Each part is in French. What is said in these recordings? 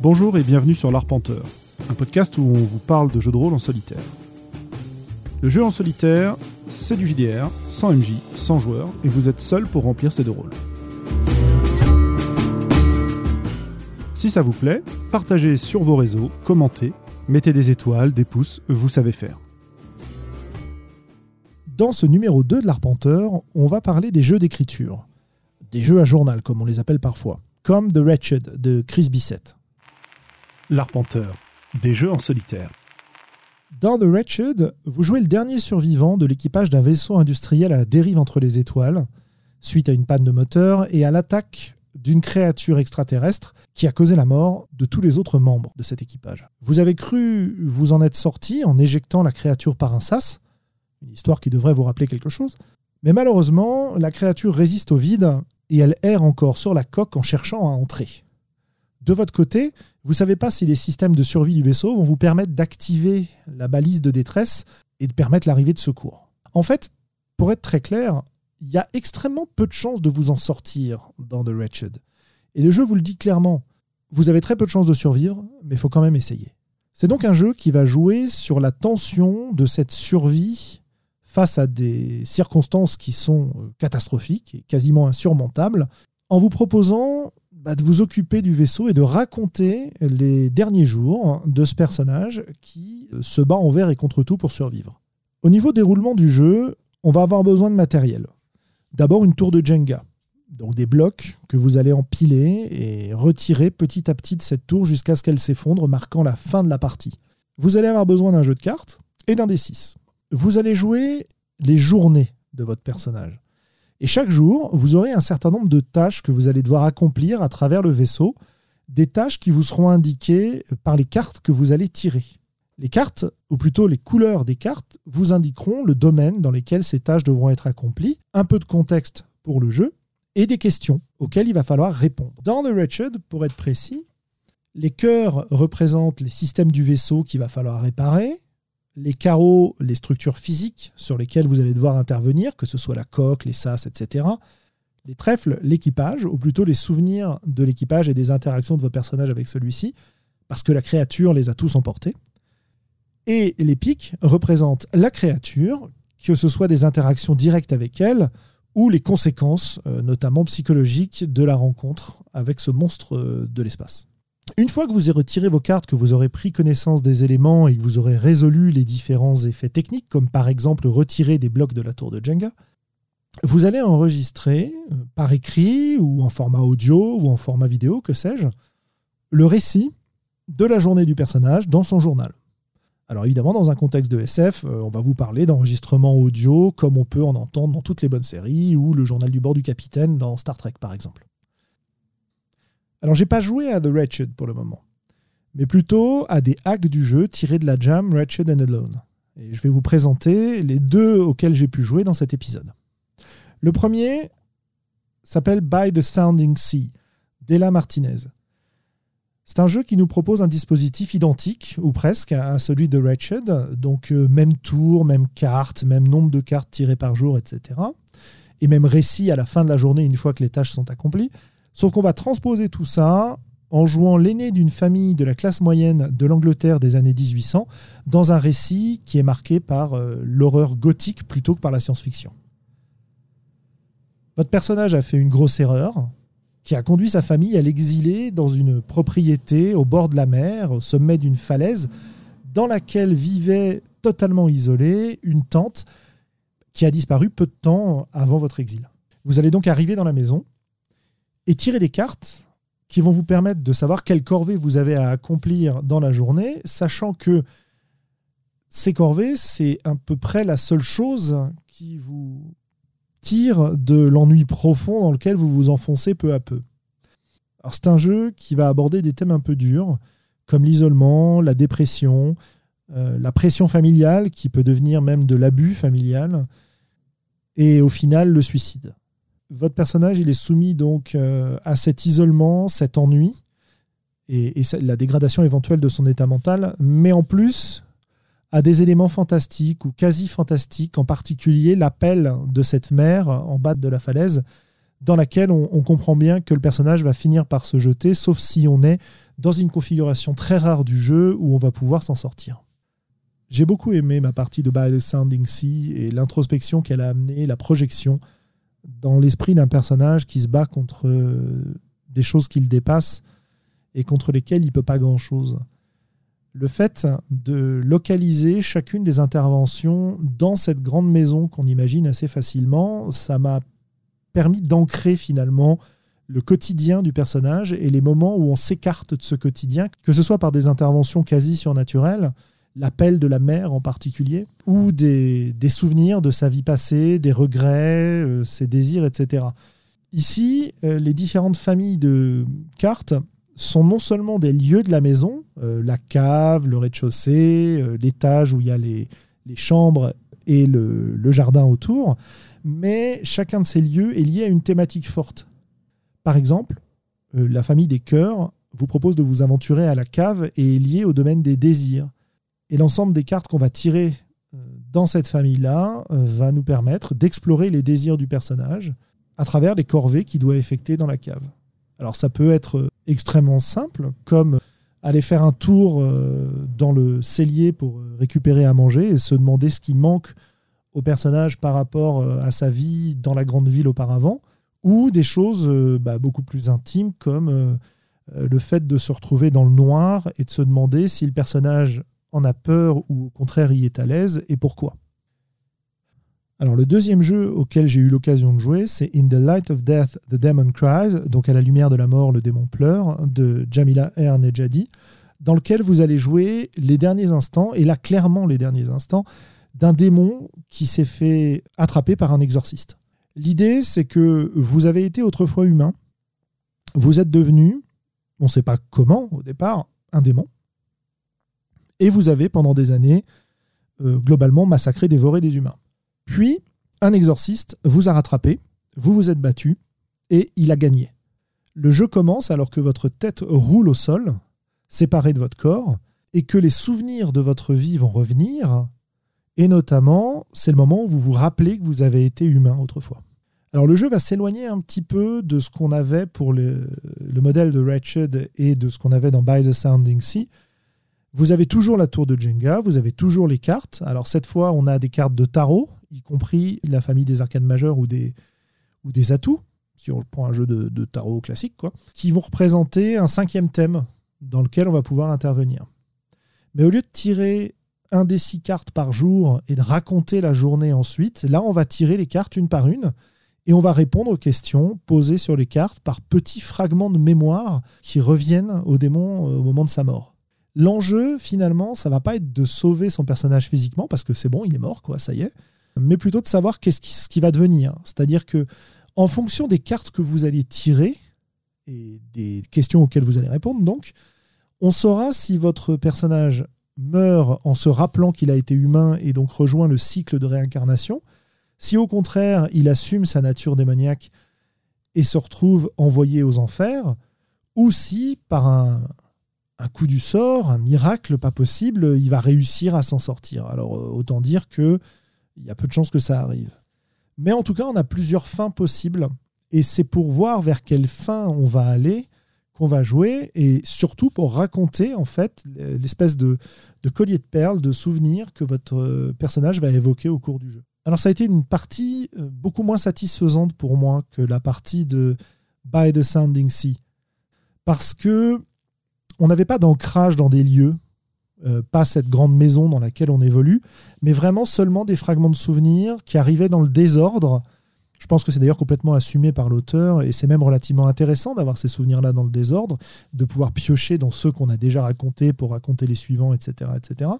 Bonjour et bienvenue sur l'Arpenteur, un podcast où on vous parle de jeux de rôle en solitaire. Le jeu en solitaire, c'est du JDR, sans MJ, sans joueur, et vous êtes seul pour remplir ces deux rôles. Si ça vous plaît, partagez sur vos réseaux, commentez, mettez des étoiles, des pouces, vous savez faire. Dans ce numéro 2 de l'Arpenteur, on va parler des jeux d'écriture. Des jeux à journal, comme on les appelle parfois, comme The Wretched de Chris Bissett. L'Arpenteur, des jeux en solitaire. Dans The Wretched, vous jouez le dernier survivant de l'équipage d'un vaisseau industriel à la dérive entre les étoiles, suite à une panne de moteur et à l'attaque d'une créature extraterrestre qui a causé la mort de tous les autres membres de cet équipage. Vous avez cru vous en être sorti en éjectant la créature par un sas, une histoire qui devrait vous rappeler quelque chose, mais malheureusement, la créature résiste au vide et elle erre encore sur la coque en cherchant à entrer. De votre côté, vous ne savez pas si les systèmes de survie du vaisseau vont vous permettre d'activer la balise de détresse et de permettre l'arrivée de secours. En fait, pour être très clair, il y a extrêmement peu de chances de vous en sortir dans The Wretched. Et le jeu vous le dit clairement, vous avez très peu de chances de survivre, mais il faut quand même essayer. C'est donc un jeu qui va jouer sur la tension de cette survie face à des circonstances qui sont catastrophiques et quasiment insurmontables, en vous proposant de vous occuper du vaisseau et de raconter les derniers jours de ce personnage qui se bat envers et contre tout pour survivre. Au niveau déroulement du jeu, on va avoir besoin de matériel. D'abord une tour de Jenga, donc des blocs que vous allez empiler et retirer petit à petit de cette tour jusqu'à ce qu'elle s'effondre, marquant la fin de la partie. Vous allez avoir besoin d'un jeu de cartes et d'un D6. Vous allez jouer les journées de votre personnage. Et chaque jour, vous aurez un certain nombre de tâches que vous allez devoir accomplir à travers le vaisseau, des tâches qui vous seront indiquées par les cartes que vous allez tirer. Les cartes, ou plutôt les couleurs des cartes, vous indiqueront le domaine dans lequel ces tâches devront être accomplies, un peu de contexte pour le jeu, et des questions auxquelles il va falloir répondre. Dans The Wretched, pour être précis, les cœurs représentent les systèmes du vaisseau qu'il va falloir réparer, les carreaux, les structures physiques sur lesquelles vous allez devoir intervenir, que ce soit la coque, les sas, etc. Les trèfles, l'équipage, ou plutôt les souvenirs de l'équipage et des interactions de votre personnage avec celui-ci, parce que la créature les a tous emportés. Et les pics représentent la créature, que ce soit des interactions directes avec elle, ou les conséquences, notamment psychologiques, de la rencontre avec ce monstre de l'espace. Une fois que vous avez retiré vos cartes, que vous aurez pris connaissance des éléments et que vous aurez résolu les différents effets techniques, comme par exemple retirer des blocs de la tour de Jenga, vous allez enregistrer, par écrit ou en format audio ou en format vidéo, que sais-je, le récit de la journée du personnage dans son journal. Alors évidemment, dans un contexte de SF, on va vous parler d'enregistrement audio comme on peut en entendre dans toutes les bonnes séries ou le journal du bord du capitaine dans Star Trek par exemple. Alors, j'ai pas joué à The Wretched pour le moment, mais plutôt à des hacks du jeu tirés de la jam Wretched and Alone. Et je vais vous présenter les deux auxquels j'ai pu jouer dans cet épisode. Le premier s'appelle By the Sounding Sea, d'Ella Martinez. C'est un jeu qui nous propose un dispositif identique, ou presque, à celui de Wretched, donc même tour, même carte, même nombre de cartes tirées par jour, etc. Et même récit à la fin de la journée une fois que les tâches sont accomplies. Sauf qu'on va transposer tout ça en jouant l'aîné d'une famille de la classe moyenne de l'Angleterre des années 1800 dans un récit qui est marqué par l'horreur gothique plutôt que par la science-fiction. Votre personnage a fait une grosse erreur qui a conduit sa famille à l'exiler dans une propriété au bord de la mer, au sommet d'une falaise, dans laquelle vivait totalement isolée une tante qui a disparu peu de temps avant votre exil. Vous allez donc arriver dans la maison et tirer des cartes qui vont vous permettre de savoir quelle corvée vous avez à accomplir dans la journée, sachant que ces corvées, c'est à peu près la seule chose qui vous tire de l'ennui profond dans lequel vous vous enfoncez peu à peu. Alors c'est un jeu qui va aborder des thèmes un peu durs, comme l'isolement, la dépression, la pression familiale, qui peut devenir même de l'abus familial, et au final, le suicide. Votre personnage, il est soumis donc à cet isolement, cet ennui et la dégradation éventuelle de son état mental, mais en plus à des éléments fantastiques ou quasi fantastiques, en particulier l'appel de cette mer en bas de la falaise, dans laquelle on comprend bien que le personnage va finir par se jeter, sauf si on est dans une configuration très rare du jeu où on va pouvoir s'en sortir. J'ai beaucoup aimé ma partie de By the Sounding Sea et l'introspection qu'elle a amenée, la projection dans l'esprit d'un personnage qui se bat contre des choses qui le dépassent et contre lesquelles il ne peut pas grand-chose. Le fait de localiser chacune des interventions dans cette grande maison qu'on imagine assez facilement, ça m'a permis d'ancrer finalement le quotidien du personnage et les moments où on s'écarte de ce quotidien, que ce soit par des interventions quasi surnaturelles, l'appel de la mère en particulier, ou des souvenirs de sa vie passée, des regrets, ses désirs, etc. Ici, les différentes familles de cartes sont non seulement des lieux de la maison, la cave, le rez-de-chaussée, l'étage où il y a les chambres et le jardin autour, mais chacun de ces lieux est lié à une thématique forte. Par exemple, la famille des cœurs vous propose de vous aventurer à la cave et est liée au domaine des désirs. Et l'ensemble des cartes qu'on va tirer dans cette famille-là va nous permettre d'explorer les désirs du personnage à travers les corvées qu'il doit effectuer dans la cave. Alors ça peut être extrêmement simple, comme aller faire un tour dans le cellier pour récupérer à manger et se demander ce qui manque au personnage par rapport à sa vie dans la grande ville auparavant, ou des choses beaucoup plus intimes comme le fait de se retrouver dans le noir et de se demander si le personnage en a peur ou au contraire y est à l'aise et pourquoi. Alors le deuxième jeu auquel j'ai eu l'occasion de jouer, c'est In the Light of Death, The Demon Cries, donc à la lumière de la mort, le démon pleure, de Jamila R. Nejadi, dans lequel vous allez jouer les derniers instants, et là clairement les derniers instants, d'un démon qui s'est fait attraper par un exorciste. L'idée, c'est que vous avez été autrefois humain, vous êtes devenu, on ne sait pas comment au départ, un démon, et vous avez pendant des années globalement massacré, dévoré des humains. Puis, un exorciste vous a rattrapé, vous vous êtes battu, et il a gagné. Le jeu commence alors que votre tête roule au sol, séparée de votre corps, et que les souvenirs de votre vie vont revenir, et notamment, c'est le moment où vous vous rappelez que vous avez été humain autrefois. Alors le jeu va s'éloigner un petit peu de ce qu'on avait pour le modèle de Wretched et de ce qu'on avait dans By the Sounding Sea. Vous avez toujours la tour de Jenga, vous avez toujours les cartes. Alors cette fois, on a des cartes de tarot, y compris la famille des arcanes majeures ou des atouts, si on prend un jeu de tarot classique, qui vont représenter un 5e thème dans lequel on va pouvoir intervenir. Mais au lieu de tirer un des 6 cartes par jour et de raconter la journée ensuite, là on va tirer les cartes une par une et on va répondre aux questions posées sur les cartes par petits fragments de mémoire qui reviennent au démon au moment de sa mort. L'enjeu, finalement, ça va pas être de sauver son personnage physiquement, parce que c'est bon, il est mort, ça y est, mais plutôt de savoir ce qui va devenir. C'est-à-dire que, en fonction des cartes que vous allez tirer, et des questions auxquelles vous allez répondre, donc, on saura si votre personnage meurt en se rappelant qu'il a été humain et donc rejoint le cycle de réincarnation, si au contraire, il assume sa nature démoniaque et se retrouve envoyé aux enfers, ou si, par un coup du sort, un miracle pas possible, il va réussir à s'en sortir. Alors autant dire qu'il y a peu de chances que ça arrive. Mais en tout cas, on a plusieurs fins possibles, et c'est pour voir vers quelle fin on va aller qu'on va jouer, et surtout pour raconter en fait l'espèce de collier de perles, de souvenirs que votre personnage va évoquer au cours du jeu. Alors ça a été une partie beaucoup moins satisfaisante pour moi que la partie de By the Sounding Sea, parce que on n'avait pas d'ancrage dans des lieux, pas cette grande maison dans laquelle on évolue, mais vraiment seulement des fragments de souvenirs qui arrivaient dans le désordre. Je pense que c'est d'ailleurs complètement assumé par l'auteur, et c'est même relativement intéressant d'avoir ces souvenirs-là dans le désordre, de pouvoir piocher dans ceux qu'on a déjà racontés pour raconter les suivants, etc., etc.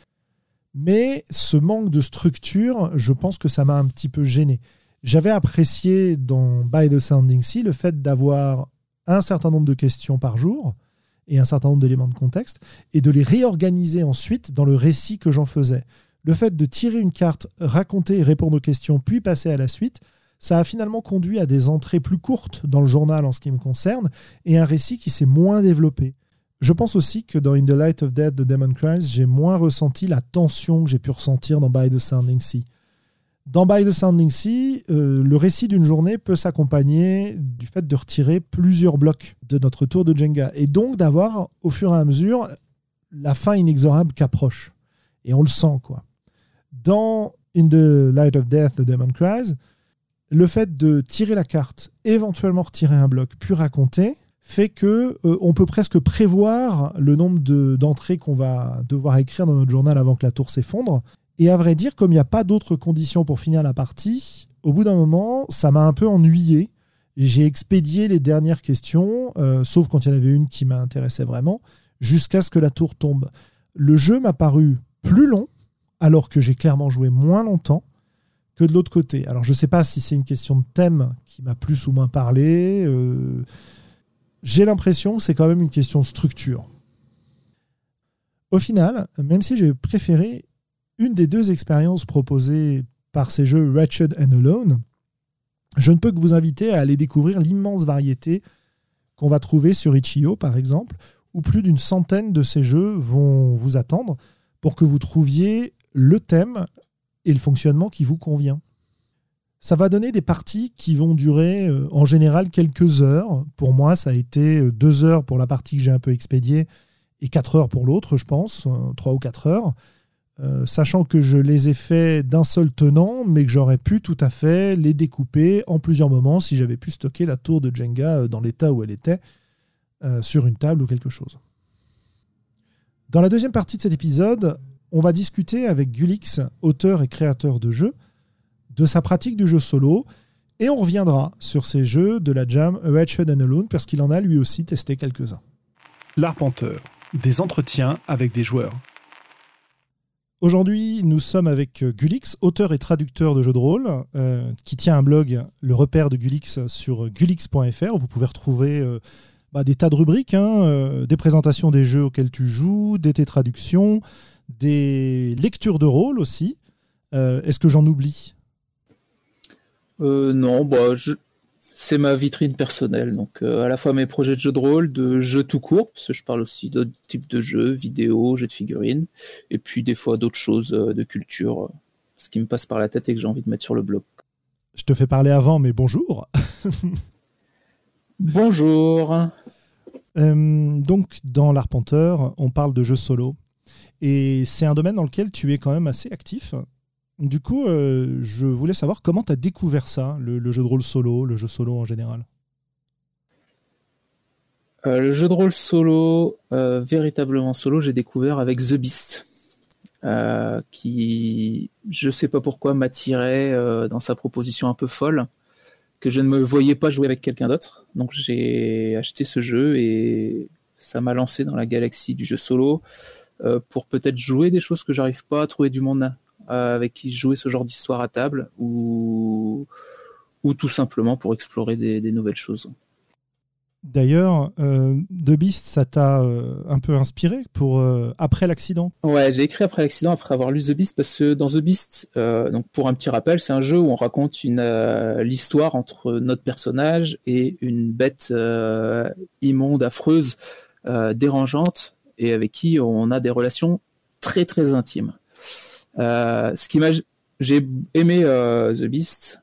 Mais ce manque de structure, je pense que ça m'a un petit peu gêné. J'avais apprécié dans By the Sounding Sea le fait d'avoir un certain nombre de questions par jour, et un certain nombre d'éléments de contexte, et de les réorganiser ensuite dans le récit que j'en faisais. Le fait de tirer une carte, raconter et répondre aux questions, puis passer à la suite, ça a finalement conduit à des entrées plus courtes dans le journal en ce qui me concerne, et un récit qui s'est moins développé. Je pense aussi que dans In the Light of Death, The Demon Cries, j'ai moins ressenti la tension que j'ai pu ressentir dans By the Sounding Sea. Dans By the Sounding Sea, le récit d'une journée peut s'accompagner du fait de retirer plusieurs blocs de notre tour de Jenga et donc d'avoir au fur et à mesure la fin inexorable qu'approche. Et on le sent, quoi. Dans In the Light of Death, The Demon Cries, le fait de tirer la carte, éventuellement retirer un bloc, puis raconter, fait que on peut presque prévoir le nombre d'entrées qu'on va devoir écrire dans notre journal avant que la tour s'effondre. Et à vrai dire, comme il n'y a pas d'autres conditions pour finir la partie, au bout d'un moment, ça m'a un peu ennuyé. J'ai expédié les dernières questions, sauf quand il y en avait une qui m'intéressait vraiment, jusqu'à ce que la tour tombe. Le jeu m'a paru plus long, alors que j'ai clairement joué moins longtemps que de l'autre côté. Alors je ne sais pas si c'est une question de thème qui m'a plus ou moins parlé. J'ai l'impression que c'est quand même une question de structure. Au final, même si j'ai préféré une des deux expériences proposées par ces jeux Wretched and Alone, je ne peux que vous inviter à aller découvrir l'immense variété qu'on va trouver sur Itch.io, par exemple, où plus d'une centaine de ces jeux vont vous attendre pour que vous trouviez le thème et le fonctionnement qui vous convient. Ça va donner des parties qui vont durer en général quelques heures. Pour moi, ça a été 2 heures pour la partie que j'ai un peu expédiée et 4 heures pour l'autre, je pense, 3 ou 4 heures. Sachant que je les ai faits d'un seul tenant, mais que j'aurais pu tout à fait les découper en plusieurs moments si j'avais pu stocker la tour de Jenga dans l'état où elle était, sur une table ou quelque chose. Dans la deuxième partie de cet épisode, on va discuter avec Gulix, auteur et créateur de jeux, de sa pratique du jeu solo, et on reviendra sur ces jeux de la jam Wretched and Alone, parce qu'il en a lui aussi testé quelques-uns. L'Arpenteur, des entretiens avec des joueurs. Aujourd'hui, nous sommes avec Gulix, auteur et traducteur de jeux de rôle, qui tient un blog, le repère de Gulix, sur gulix.fr, où vous pouvez retrouver des tas de rubriques, des présentations des jeux auxquels tu joues, tes traductions, des lectures de rôle aussi. Est-ce que j'en oublie ? Non, c'est ma vitrine personnelle. Donc, à la fois mes projets de jeux de rôle, de jeux tout court, parce que je parle aussi d'autres types de jeux, vidéos, jeux de figurines, et puis des fois d'autres choses de culture, ce qui me passe par la tête et que j'ai envie de mettre sur le blog. Je te fais parler avant, mais bonjour. Bonjour. Donc, dans l'Arpenteur, on parle de jeux solo. Et c'est un domaine dans lequel tu es quand même assez actif. Du coup, je voulais savoir comment tu as découvert ça, le jeu de rôle solo, le jeu solo en général. Le jeu de rôle solo, véritablement solo, j'ai découvert avec The Beast, qui, je sais pas pourquoi, m'attirait dans sa proposition un peu folle, que je ne me voyais pas jouer avec quelqu'un d'autre. Donc j'ai acheté ce jeu et ça m'a lancé dans la galaxie du jeu solo pour peut-être jouer des choses que j'arrive pas à trouver du monde avec qui jouer ce genre d'histoire à table ou tout simplement pour explorer des nouvelles choses. D'ailleurs, The Beast, ça t'a un peu inspiré pour après l'accident ? Ouais, j'ai écrit après l'accident, après avoir lu The Beast, parce que dans The Beast, donc pour un petit rappel, c'est un jeu où on raconte l'histoire entre notre personnage et une bête immonde, affreuse, dérangeante, et avec qui on a des relations très très intimes. J'ai aimé The Beast.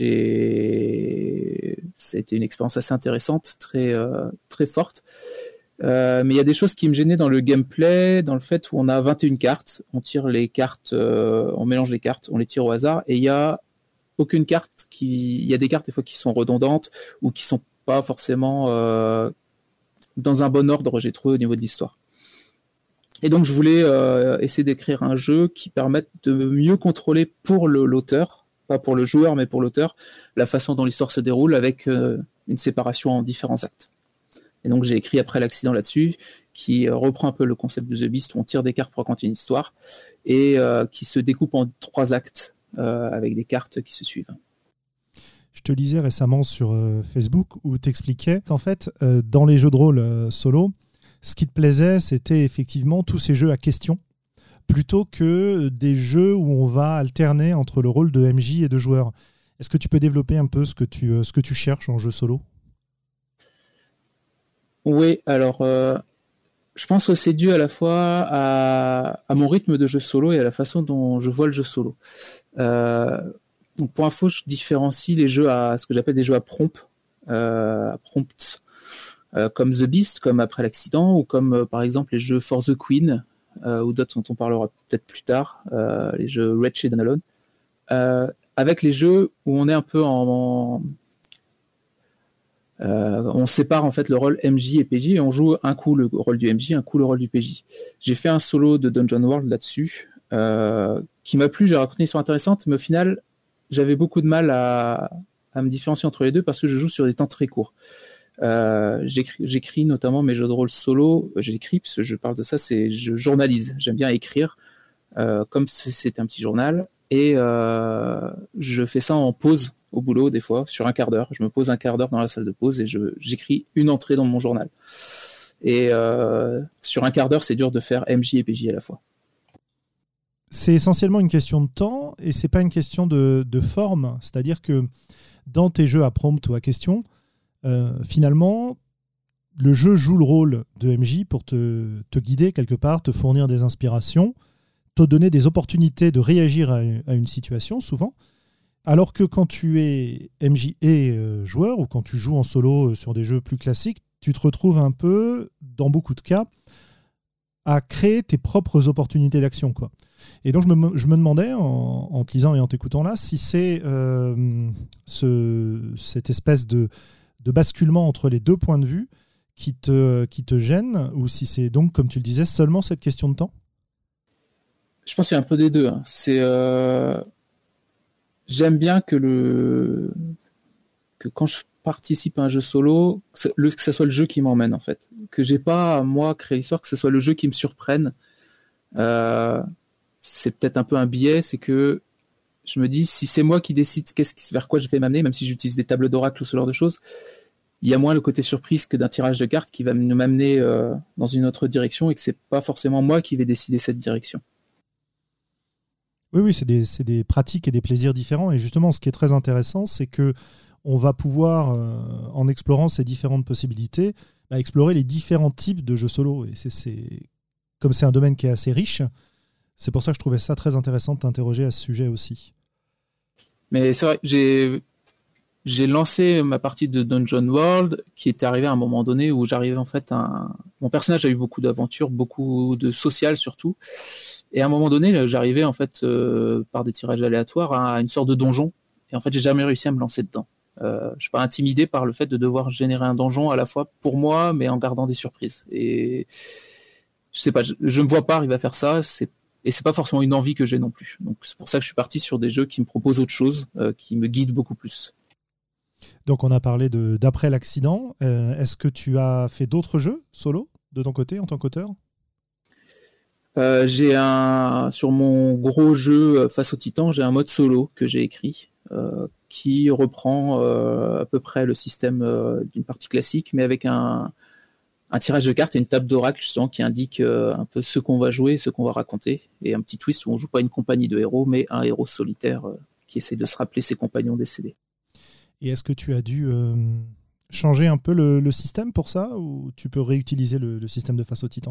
C'était une expérience assez intéressante, très très forte. Mais il y a des choses qui me gênaient dans le gameplay, dans le fait où on a 21 cartes, on tire les cartes, on mélange les cartes, on les tire au hasard, et il y a aucune carte il y a des cartes des fois qui sont redondantes ou qui sont pas forcément dans un bon ordre, j'ai trouvé, au niveau de l'histoire. Et donc je voulais essayer d'écrire un jeu qui permette de mieux contrôler pour l'auteur, pas pour le joueur mais pour l'auteur, la façon dont l'histoire se déroule avec une séparation en différents actes. Et donc j'ai écrit après l'accident là-dessus, qui reprend un peu le concept de The Beast, où on tire des cartes pour raconter une histoire, et qui se découpe en 3 actes avec des cartes qui se suivent. Je te lisais récemment sur Facebook où tu expliquais qu'en fait, dans les jeux de rôle solo, ce qui te plaisait, c'était effectivement tous ces jeux à questions, plutôt que des jeux où on va alterner entre le rôle de MJ et de joueur. Est-ce que tu peux développer un peu ce que tu cherches en jeu solo ? Oui, alors je pense que c'est dû à la fois à mon rythme de jeu solo et à la façon dont je vois le jeu solo. Donc pour info, je différencie les jeux à ce que j'appelle des jeux à prompts, comme The Beast, comme Après l'accident, ou comme par exemple les jeux For the Queen, ou d'autres dont on parlera peut-être plus tard, les jeux Wretched and Alone, avec les jeux où on est un peu on sépare en fait le rôle MJ et PJ et on joue un coup le rôle du MJ, un coup le rôle du PJ. J'ai fait un solo de Dungeon World là-dessus, qui m'a plu, j'ai raconté une histoire intéressante, mais au final, j'avais beaucoup de mal à me différencier entre les deux parce que je joue sur des temps très courts. J'écris notamment mes jeux de rôle solo, j'écris, parce que je parle de ça, je journalise, j'aime bien écrire, comme si c'était un petit journal, et je fais ça en pause au boulot des fois, sur un quart d'heure. Je me pose un quart d'heure dans la salle de pause et j'écris une entrée dans mon journal. Et sur un quart d'heure, c'est dur de faire MJ et PJ à la fois. C'est essentiellement une question de temps et c'est pas une question de forme. C'est-à-dire que dans tes jeux à prompt ou à question, finalement, le jeu joue le rôle de MJ pour te guider quelque part, te fournir des inspirations, te donner des opportunités de réagir à une situation, souvent. Alors que quand tu es MJ et joueur, ou quand tu joues en solo sur des jeux plus classiques, tu te retrouves un peu, dans beaucoup de cas, à créer tes propres opportunités d'action, quoi. Et donc je me demandais, en te lisant et en t'écoutant là, si c'est cette espèce de basculement entre les deux points de vue qui te gêne, ou si c'est donc, comme tu le disais, seulement cette question de temps. Je pense qu'il y a un peu des deux. Hein. J'aime bien que quand je participe à un jeu solo, que ce soit le jeu qui m'emmène, en fait. Que j'ai pas à moi créer l'histoire, que ce soit le jeu qui me surprenne. C'est peut-être un peu un biais, c'est que je me dis, si c'est moi qui décide vers quoi je vais m'amener, même si j'utilise des tables d'oracle ou ce genre de choses, il y a moins le côté surprise que d'un tirage de cartes qui va m'amener dans une autre direction et que c'est pas forcément moi qui vais décider cette direction. Oui, c'est des pratiques et des plaisirs différents. Et justement, ce qui est très intéressant, c'est que on va pouvoir, en explorant ces différentes possibilités, explorer les différents types de jeux solo. Et comme c'est un domaine qui est assez riche, c'est pour ça que je trouvais ça très intéressant de t'interroger à ce sujet aussi. Mais c'est vrai, j'ai lancé ma partie de Dungeon World qui était arrivée à un moment donné où j'arrivais en fait mon personnage a eu beaucoup d'aventures, beaucoup de social surtout. Et à un moment donné, j'arrivais en fait par des tirages aléatoires à une sorte de donjon. Et en fait, j'ai jamais réussi à me lancer dedans. Je suis pas intimidé par le fait de devoir générer un donjon à la fois pour moi, mais en gardant des surprises. Et je sais pas, je me vois pas arriver à faire ça. Et c'est pas forcément une envie que j'ai non plus. Donc c'est pour ça que je suis parti sur des jeux qui me proposent autre chose, qui me guident beaucoup plus. Donc on a parlé d'après l'accident. Est-ce que tu as fait d'autres jeux solo de ton côté en tant qu'auteur ? J'ai sur mon gros jeu Face au Titan, j'ai un mode solo que j'ai écrit qui reprend à peu près le système d'une partie classique, mais avec un tirage de cartes et une table d'oracle justement qui indique un peu ce qu'on va jouer, ce qu'on va raconter, et un petit twist où on joue pas une compagnie de héros, mais un héros solitaire qui essaie de se rappeler ses compagnons décédés. Et est-ce que tu as dû changer un peu le système pour ça, ou tu peux réutiliser le système de Face au Titan ?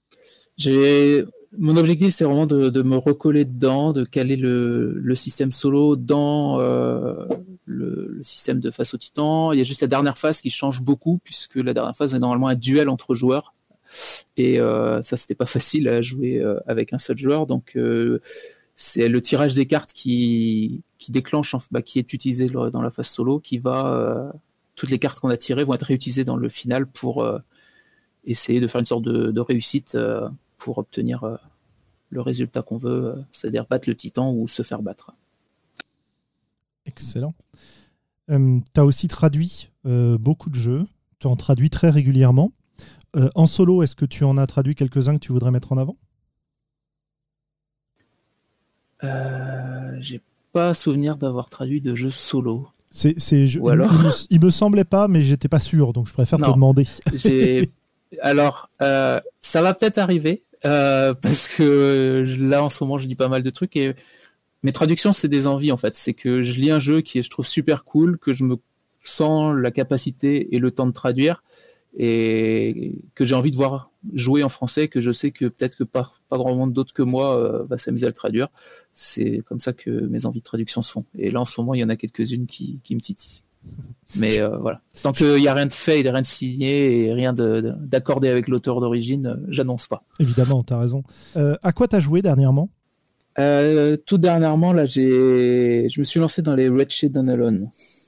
Mon objectif, c'est vraiment de me recoller dedans, de caler le système solo dans le système de Face au Titan. Il y a juste la dernière phase qui change beaucoup, puisque la dernière phase est normalement un duel entre joueurs. Et ça, c'était pas facile à jouer avec un seul joueur. Donc, c'est le tirage des cartes qui déclenche, qui est utilisé dans la phase solo, qui va... toutes les cartes qu'on a tirées vont être réutilisées dans le final pour essayer de faire une sorte de réussite pour obtenir le résultat qu'on veut, c'est-à-dire battre le titan ou se faire battre. Excellent. Tu as aussi traduit beaucoup de jeux. Tu en traduis très régulièrement. En solo, est-ce que tu en as traduit quelques-uns que tu voudrais mettre en avant ? J'ai pas souvenir d'avoir traduit de jeux solo. Ou alors... il me semblait pas, mais j'étais pas sûr, donc je préfère te demander. Alors, ça va peut-être arriver, parce que là, en ce moment, je lis pas mal de trucs et mes traductions, c'est des envies, en fait. C'est que je lis un jeu je trouve super cool, que je me sens la capacité et le temps de traduire. et que j'ai envie de voir jouer en français, que je sais que peut-être que pas grand monde d'autre que moi va s'amuser à le traduire. C'est comme ça que mes envies de traduction se font. Et là, en ce moment, il y en a quelques-unes qui me titillent. Mais voilà. Tant qu'il n'y a rien de fait, et rien de signé et rien d'accordé avec l'auteur d'origine, j'annonce pas. Évidemment, tu as raison. À quoi tu as joué dernièrement ? Tout dernièrement, là, je me suis lancé dans les Wretched and Alone.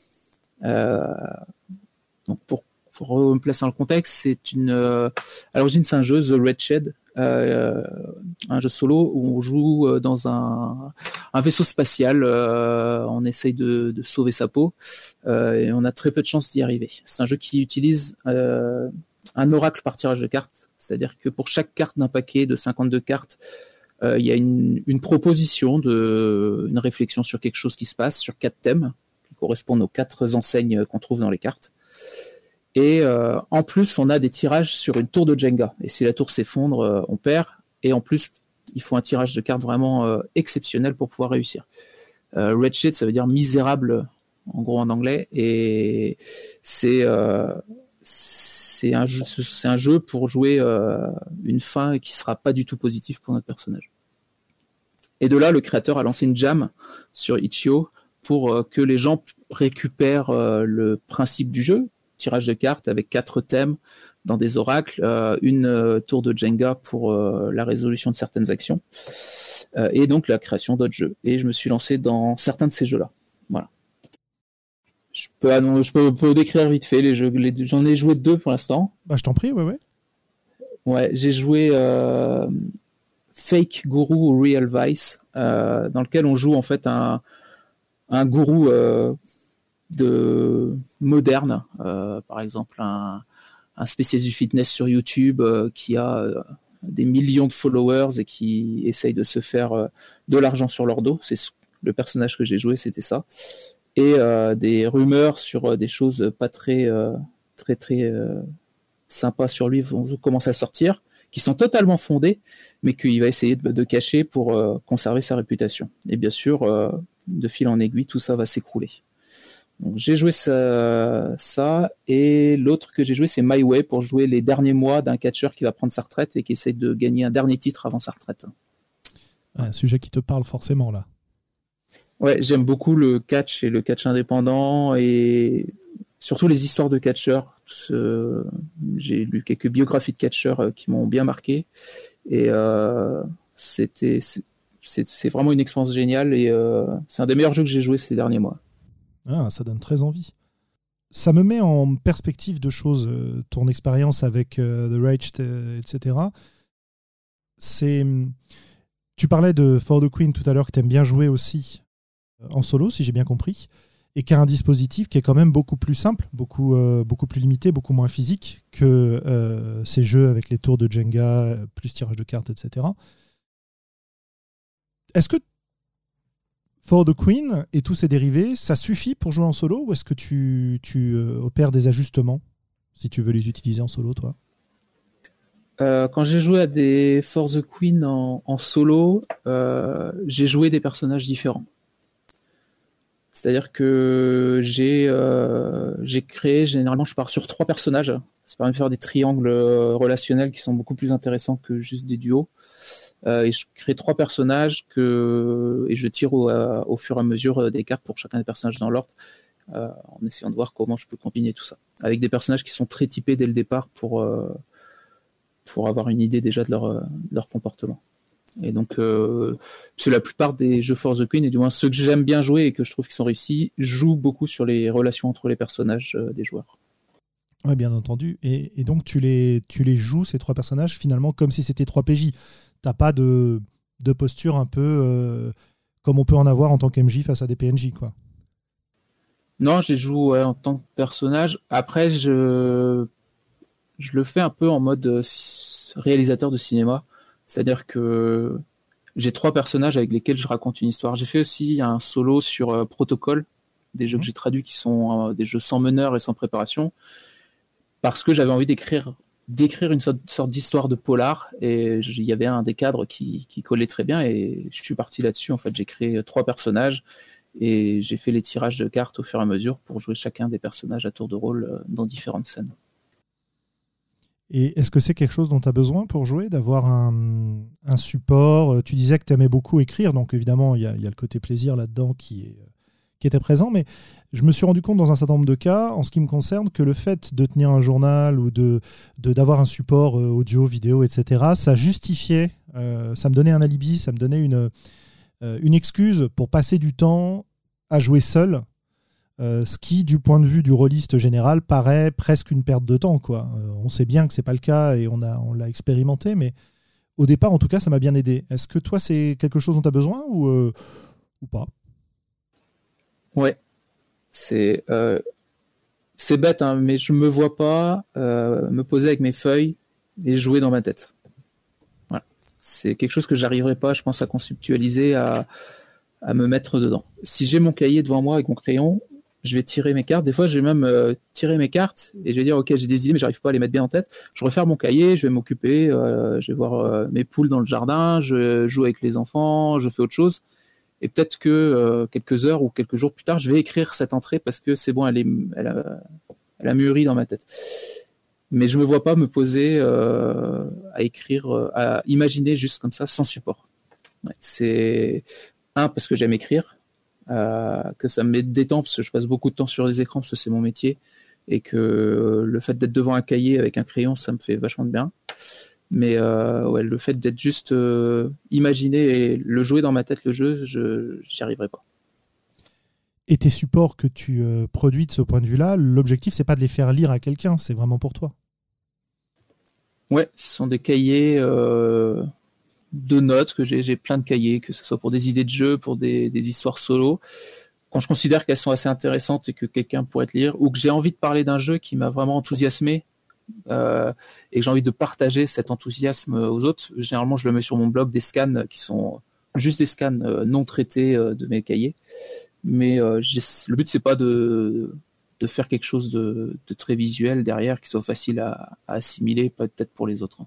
Donc pour me placer dans le contexte, à l'origine c'est un jeu The Wretched, un jeu solo où on joue dans un vaisseau spatial, on essaye de sauver sa peau et on a très peu de chances d'y arriver. C'est un jeu qui utilise un oracle par tirage de cartes, c'est-à-dire que pour chaque carte d'un paquet de 52 cartes, il y a une proposition, une réflexion sur quelque chose qui se passe, sur 4 thèmes qui correspondent aux 4 enseignes qu'on trouve dans les cartes. Et en plus, on a des tirages sur une tour de Jenga. Et si la tour s'effondre, on perd. Et en plus, il faut un tirage de cartes vraiment exceptionnel pour pouvoir réussir. Wretched, ça veut dire misérable, en gros en anglais. Et c'est un jeu pour jouer une fin qui sera pas du tout positive pour notre personnage. Et de là, le créateur a lancé une jam sur Itch.io pour que les gens récupèrent le principe du jeu, tirage de cartes avec 4 thèmes dans des oracles, une tour de Jenga pour la résolution de certaines actions, et donc la création d'autres jeux. Et je me suis lancé dans certains de ces jeux-là. Voilà. Je peux décrire vite fait les jeux. J'en ai joué 2 pour l'instant. Bah, je t'en prie, ouais. Ouais, j'ai joué Fake Guru ou Real Vice, dans lequel on joue en fait un gourou moderne, par exemple un spécialiste du fitness sur YouTube qui a des millions de followers et qui essaye de se faire de l'argent sur leur dos. C'est le personnage que j'ai joué, c'était ça. Et des rumeurs sur des choses pas très sympas sur lui vont commencer à sortir, qui sont totalement fondées, mais qu'il va essayer de cacher pour conserver sa réputation. Et bien sûr, de fil en aiguille, tout ça va s'écrouler. Donc, j'ai joué ça, et l'autre que j'ai joué, c'est My Way, pour jouer les derniers mois d'un catcheur qui va prendre sa retraite et qui essaie de gagner un dernier titre avant sa retraite. Un sujet qui te parle forcément, là. Ouais, j'aime beaucoup le catch et le catch indépendant, et surtout les histoires de catcheurs. J'ai lu quelques biographies de catcheurs qui m'ont bien marqué, et c'est vraiment une expérience géniale, et c'est un des meilleurs jeux que j'ai joué ces derniers mois. Ah, ça donne très envie. Ça me met en perspective de choses, ton expérience avec The Wretched, etc. Tu parlais de For the Queen tout à l'heure, que tu aimes bien jouer aussi en solo, si j'ai bien compris, et qui a un dispositif qui est quand même beaucoup plus simple, beaucoup plus limité, beaucoup moins physique que ces jeux avec les tours de Jenga, plus tirage de cartes, etc. Est-ce que For the Queen et tous ses dérivés, ça suffit pour jouer en solo, ou est-ce que tu opères des ajustements si tu veux les utiliser en solo, toi ? Quand j'ai joué à des For the Queen en solo, j'ai joué des personnages différents. C'est-à-dire que j'ai créé, généralement je pars sur 3 personnages. Ça permet de faire des triangles relationnels qui sont beaucoup plus intéressants que juste des duos. Et je crée 3 personnages et je tire au fur et à mesure des cartes pour chacun des personnages dans l'ordre, en essayant de voir comment je peux combiner tout ça. Avec des personnages qui sont très typés dès le départ pour avoir une idée déjà de leur comportement. Et donc, parce que la plupart des jeux For the Queen, et du moins ceux que j'aime bien jouer et que je trouve qu'ils sont réussis, jouent beaucoup sur les relations entre les personnages des joueurs. Oui, bien entendu. Et donc, tu les joues, ces 3 personnages, finalement, comme si c'était 3 PJ. T'as pas de posture un peu comme on peut en avoir en tant qu'MJ face à des PNJ, quoi. Non, je les joue en tant que personnage. Après, je le fais un peu en mode réalisateur de cinéma. C'est-à-dire que j'ai 3 personnages avec lesquels je raconte une histoire. J'ai fait aussi un solo sur Protocol, des jeux que j'ai traduits qui sont des jeux sans meneur et sans préparation, parce que j'avais envie d'écrire une sorte d'histoire de polar, et il y avait un des cadres qui collait très bien, et je suis parti là-dessus. En fait, j'ai créé 3 personnages et j'ai fait les tirages de cartes au fur et à mesure pour jouer chacun des personnages à tour de rôle dans différentes scènes. Et est-ce que c'est quelque chose dont tu as besoin pour jouer, d'avoir un support? Tu disais que tu aimais beaucoup écrire, donc évidemment, il y a le côté plaisir là-dedans qui était présent, mais je me suis rendu compte dans un certain nombre de cas, en ce qui me concerne, que le fait de tenir un journal ou d'avoir un support audio, vidéo, etc., ça justifiait, ça me donnait un alibi, ça me donnait une excuse pour passer du temps à jouer seul, ce qui, du point de vue du rôliste général, paraît presque une perte de temps, quoi. On sait bien que c'est pas le cas et on l'a expérimenté, mais au départ, en tout cas, ça m'a bien aidé. Est-ce que toi, c'est quelque chose dont tu as besoin ou pas? Ouais, c'est bête, hein, mais je me vois pas me poser avec mes feuilles et jouer dans ma tête. Voilà. C'est quelque chose que j'arriverai pas, je pense, à conceptualiser, à me mettre dedans. Si j'ai mon cahier devant moi avec mon crayon, je vais tirer mes cartes. Des fois, je vais même tirer mes cartes et je vais dire, ok, j'ai des idées, mais j'arrive pas à les mettre bien en tête. Je referme mon cahier, je vais m'occuper, je vais voir mes poules dans le jardin, je joue avec les enfants, je fais autre chose. Et peut-être que quelques heures ou quelques jours plus tard, je vais écrire cette entrée parce que c'est bon, elle a mûri dans ma tête. Mais je me vois pas me poser à écrire, à imaginer juste comme ça, sans support. Ouais, c'est parce que j'aime écrire, que ça me détend parce que je passe beaucoup de temps sur les écrans parce que c'est mon métier et que le fait d'être devant un cahier avec un crayon, ça me fait vachement de bien. Mais ouais, le fait d'être juste imaginer et le jouer dans ma tête, le jeu, j'y arriverai pas. Et tes supports que tu produis de ce point de vue-là, l'objectif, c'est pas de les faire lire à quelqu'un, c'est vraiment pour toi. Ouais, ce sont des cahiers de notes que j'ai plein de cahiers, que ce soit pour des idées de jeu, pour des histoires solo. Quand je considère qu'elles sont assez intéressantes et que quelqu'un pourrait te lire, ou que j'ai envie de parler d'un jeu qui m'a vraiment enthousiasmé, et que j'ai envie de partager cet enthousiasme aux autres, généralement je le mets sur mon blog, des scans qui sont juste des scans non traités de mes cahiers. Mais le but c'est pas de faire quelque chose de très visuel derrière, qui soit facile à assimiler, peut-être pour les autres.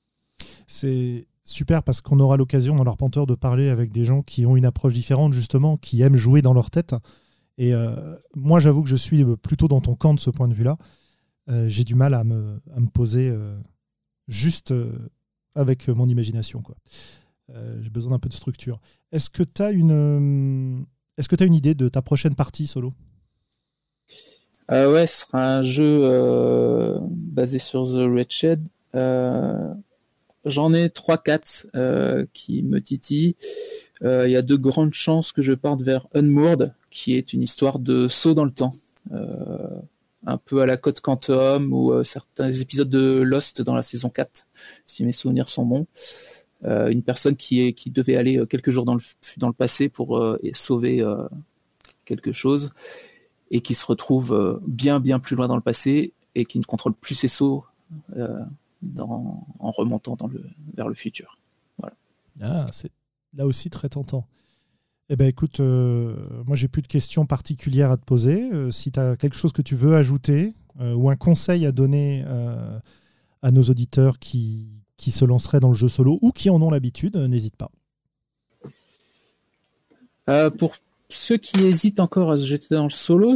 C'est super parce qu'on aura l'occasion dans l'Arpenteur de parler avec des gens qui ont une approche différente, justement, qui aiment jouer dans leur tête. Et moi, j'avoue que je suis plutôt dans ton camp de ce point de vue-là. J'ai du mal à me poser juste avec mon imagination, quoi. J'ai besoin d'un peu de structure. Est-ce que tu as une idée de ta prochaine partie solo? Ouais, ce sera un jeu basé sur The Wretched. J'en ai 3-4 qui me titillent. Il y a de grandes chances que je parte vers Unmoored, qui est une histoire de saut dans le temps. Un peu à la Code Quantum ou certains épisodes de Lost dans la saison 4, si mes souvenirs sont bons. Une personne qui devait aller quelques jours dans le passé pour sauver quelque chose et qui se retrouve bien plus loin dans le passé et qui ne contrôle plus ses sauts en remontant vers le futur. Voilà. Ah, c'est là aussi très tentant. Eh ben, écoute, moi j'ai plus de questions particulières à te poser. Si tu as quelque chose que tu veux ajouter ou un conseil à donner à nos auditeurs qui se lanceraient dans le jeu solo ou qui en ont l'habitude, n'hésite pas. Pour ceux qui hésitent encore à se jeter dans le solo,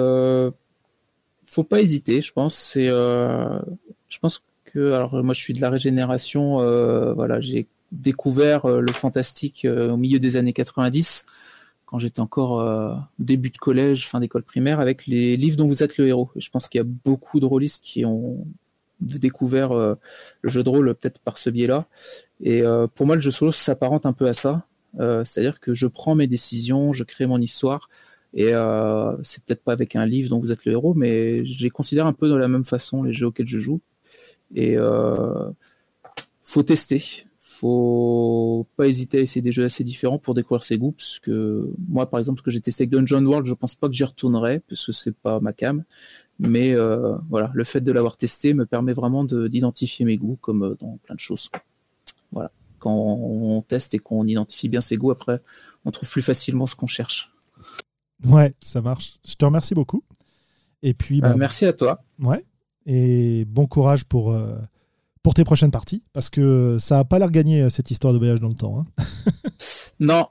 faut pas hésiter, je pense. Je pense que, alors moi je suis de la régénération, voilà, j'ai découvert le fantastique au milieu des années 90, quand j'étais encore début de collège, fin d'école primaire, avec les livres dont vous êtes le héros. Et je pense qu'il y a beaucoup de rôlistes qui ont découvert le jeu de rôle peut-être par ce biais-là. Et pour moi, le jeu solo s'apparente un peu à ça. C'est-à-dire que je prends mes décisions, je crée mon histoire, et c'est peut-être pas avec un livre dont vous êtes le héros, mais je les considère un peu de la même façon, les jeux auxquels je joue. Et faut tester, faut pas hésiter à essayer des jeux assez différents pour découvrir ses goûts, parce que moi par exemple ce que j'ai testé avec Dungeon World, je pense pas que j'y retournerai parce que c'est pas ma came, mais voilà, le fait de l'avoir testé me permet vraiment d'identifier mes goûts, comme dans plein de choses. Voilà, quand on teste et qu'on identifie bien ses goûts, après on trouve plus facilement ce qu'on cherche. Ouais, ça marche. Je te remercie beaucoup. Et puis merci à toi. Ouais. Et bon courage pour tes prochaines parties, parce que ça n'a pas l'air gagné, cette histoire de voyage dans le temps. Hein. Non.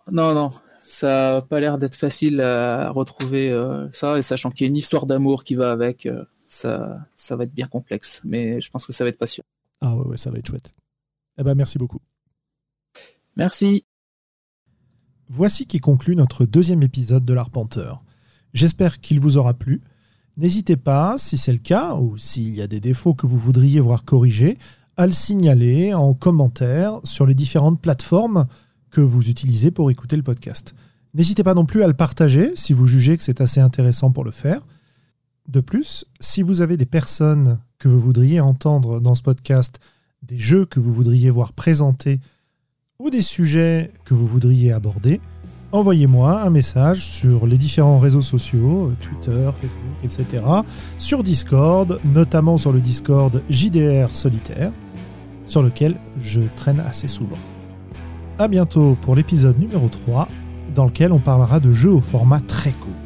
Ça n'a pas l'air d'être facile à retrouver ça, et sachant qu'il y a une histoire d'amour qui va avec, ça va être bien complexe, mais je pense que ça va être passionnant. Ah ouais, ça va être chouette. Eh ben, merci beaucoup. Merci. Voici qui conclut notre 2e épisode de l'Arpenteur. J'espère qu'il vous aura plu. N'hésitez pas, si c'est le cas, ou s'il y a des défauts que vous voudriez voir corrigés, à le signaler en commentaire sur les différentes plateformes que vous utilisez pour écouter le podcast. N'hésitez pas non plus à le partager si vous jugez que c'est assez intéressant pour le faire. De plus, si vous avez des personnes que vous voudriez entendre dans ce podcast, des jeux que vous voudriez voir présentés ou des sujets que vous voudriez aborder, envoyez-moi un message sur les différents réseaux sociaux, Twitter, Facebook, etc., sur Discord, notamment sur le Discord JDR Solitaire, sur lequel je traîne assez souvent. À bientôt pour l'épisode numéro 3, dans lequel on parlera de jeux au format très court.